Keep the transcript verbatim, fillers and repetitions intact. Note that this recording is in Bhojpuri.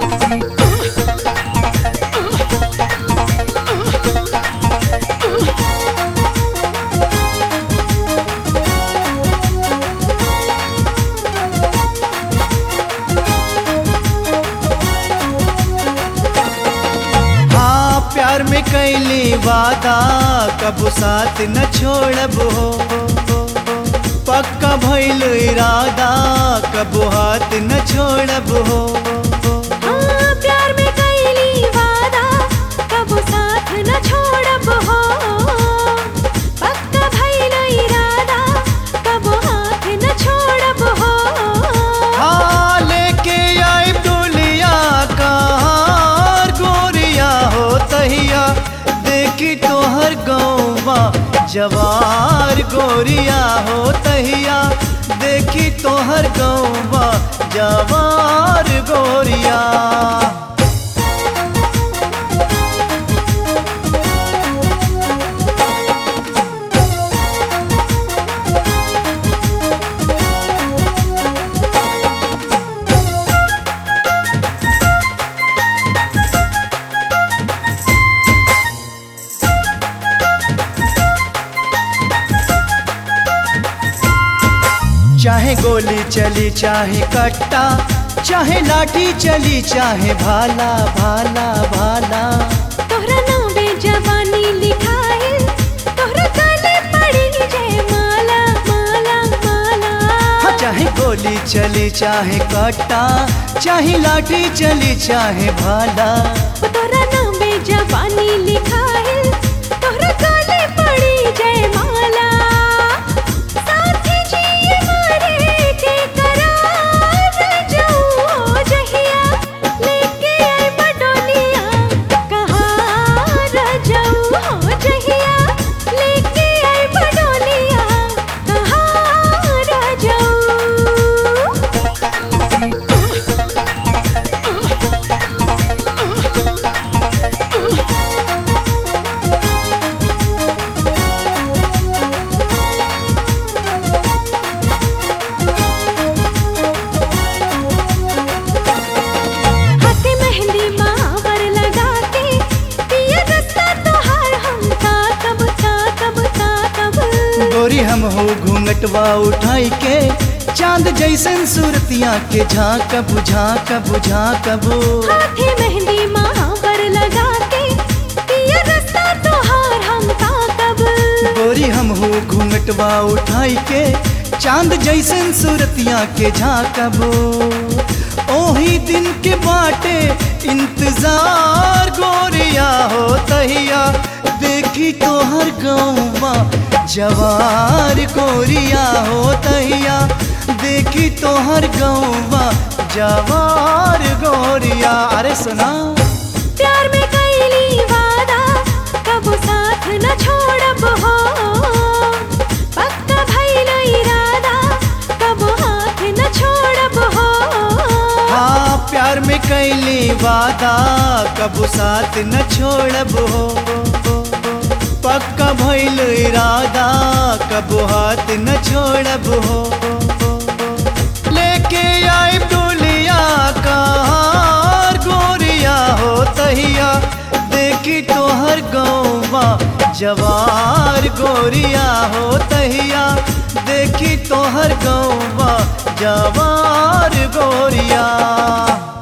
प्यार में कैली वादा कबू साथ न छोड़ब हो, पक्का भइल इरादा कबू हाथ न छोड़ब हो। हाँ, प्यार में कैली वादा कबू साथ न छोड़ब हो, पक्का भइल इरादा कबू हाथ न छोड़ब हो। हाँ, लेके आई डोलिया कहार गोरिया हो तहिया देखी तोहर गौवा जवार गोरिया हो तहिया देखी तोहर गौवा जवार गोरिया। चाहे गोली चली चाहे कट्टा, चाहे लाठी चली चाहे भाला भाला भाला, तोहरा नाम जवानी लिखाए तोहरा गले पड़ी जय माला माला माला। हाँ, चाहे गोली चली चाहे कट्टा, चाहे लाठी चली चाहे भाला, तोहरा नाम जवानी लिखाए तोहरा गले पड़ी जय माला। गोरी हम हो घूंघटवा उठाई के चांद जैसन सूरतिया के झांकब झांकब झांकब। हाथे मेहंदी महावर लगा के पिया रास्ता तोहार हम ताकब। गोरी हम हो घूंघटवा उठाई के चांद जैसन सूरतिया के झांकब। ओही दिन के बाटे इंतजार गोरिया हो तहिया देखी तोहर गौवा जवार गोरिया हो तहिया देखी तोहर गौवा जवार गोरिया। अरे सुना, प्यार में कैली वादा कबू साथ न छोड़ब हो, पक्का भइल इरादा कबू हाथ न छोड़ब हो। हाँ, प्यार में कैली वादा कबू साथ न छोड़ब हो, पक्का भइल इरादा कबू हाथ न छोड़ब हो। लेके आई डोलिया कहार गोरिया हो तहिया देखी तोहर गौवा जवार गोरिया हो तहिया देखी तोहर गौवा जवार गोरिया।